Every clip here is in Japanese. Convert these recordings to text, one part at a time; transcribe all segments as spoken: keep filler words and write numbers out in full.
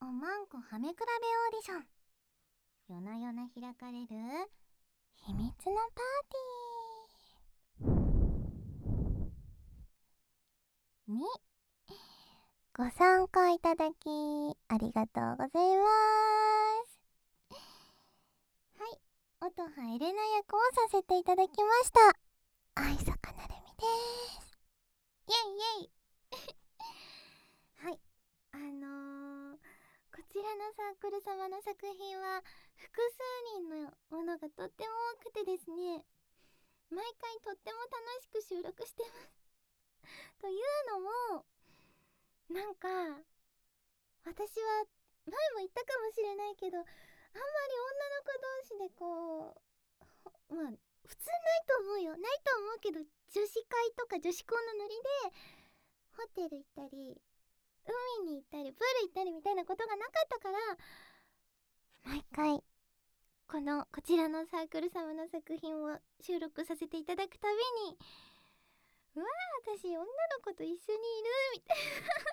おまんこはめ比べオーディション。夜な夜な開かれる秘密のパーティーにご参加いただきありがとうございます。はい、音羽エレナ役をさせていただきました愛坂なるみです。イエイイエイはい、あのー、こちらのサークル様の作品は複数人のものがとっても多くてですね、毎回とっても楽しく収録してますというのも、なんか私は前も言ったかもしれないけど、あんまり女の子同士でこう、まあ普通ないと思うよ、ないと思うけど、女子会とか女子校のノリでホテル行ったり海に行ったりプール行ったりみたいなことがなかったから、毎回このこちらのサークル様の作品を収録させていただくたびに、うわー、私女の子と一緒にいるみたい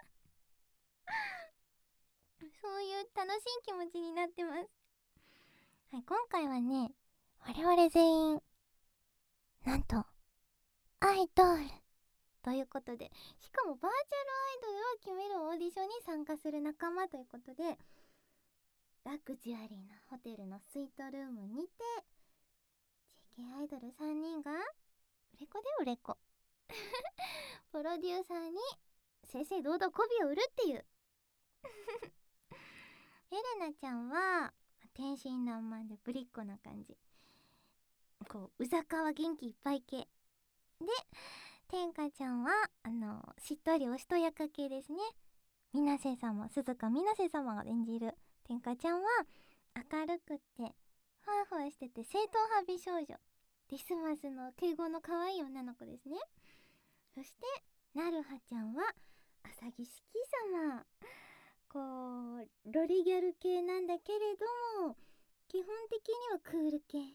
なそういう楽しい気持ちになってます。はい、今回はね、我々全員なんとアイドルということで、しかもバーチャルアイドルを決めるオーディションに参加する仲間ということで、ラグジュアリーなホテルのスイートルームにて ジェーケー アイドルさんにんが売れ子で売れ子プロデューサーに正々堂々媚びを売るっていうエレナちゃんは天真爛漫でぶりっ子な感じ、こううざかわ元気いっぱい系で、天下ちゃんはあのしっとりおしとやか系ですね。水瀬様、鈴鹿水瀬様が演じる天下ちゃんは明るくってふわふわしてて正統派美少女、ディスマスの敬語の可愛い女の子ですね。そしてなるはちゃんは浅木式様、こうロリギャル系なんだけれども基本的にはクール系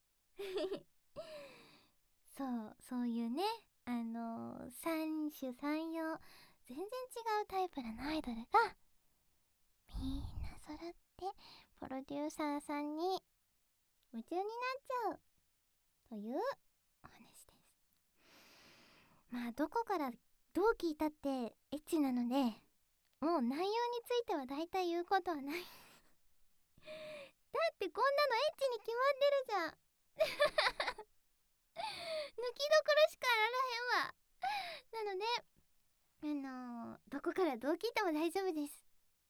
そうそういうね、あのー、三種三様全然違うタイプのアイドルがみんな揃ってプロデューサーさんに夢中になっちゃうというお話です。まあどこからどう聞いたってエッチなので、もう内容については大体言うことはないだってこんなのエッチに決まってるじゃん抜きどころしかあらへんわなので、あのー、どこからどう聞いても大丈夫です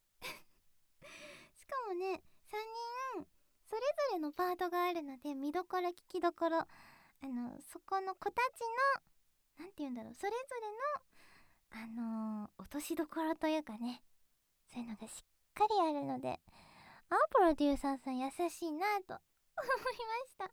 しかもね、さんにんそれぞれのパートがあるので、見どころ聞きどころ、あのそこの子たちのなんて言うんだろう、それぞれのあのー、落としどころというかね、そういうのがしっかりあるので、あプロデューサーさん優しいなと思いました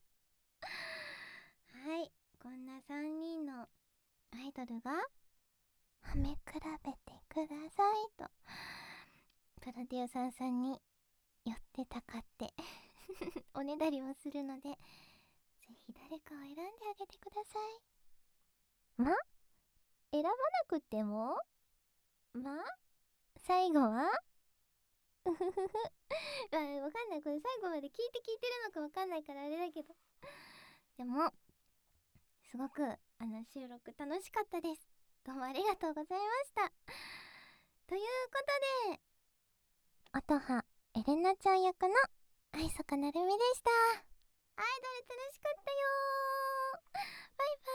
はい、こんなさんにんのアイドルがはめ比べてくださいとプロデューサーさんに寄ってたかっておねだりをするので、ぜひ誰かを選んであげてください。ま選ばなくてもま最後はうふふふあ、わかんない、これ最後まで聞いて聞いてるのかわかんないからあれだけど、でもすごくあの収録楽しかったです。どうもありがとうございましたということで、音羽エレナちゃん役の愛坂なるみでした。アイドル楽しかったよー。バイバイ。